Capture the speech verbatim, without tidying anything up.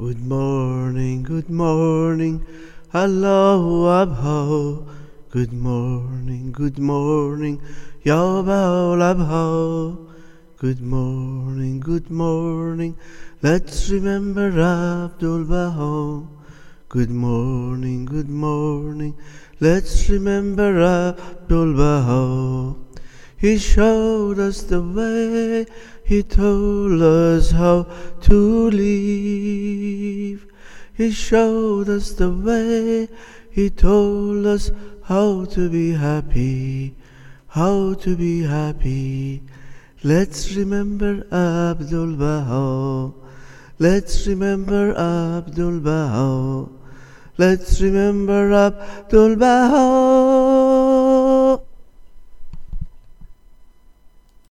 Good morning, good morning, Allahu Abha. Good morning, good morning, Ya Baal Abha. Good morning, good morning, let's remember Abdul Baha. Good morning, good morning, let's remember Abdul Baha. He showed us the way, he told us how to live. He showed us the way, he told us how to be happy, how to be happy. Let's remember Abdul Baha. Let's remember Abdul Baha. Let's remember Abdul Baha.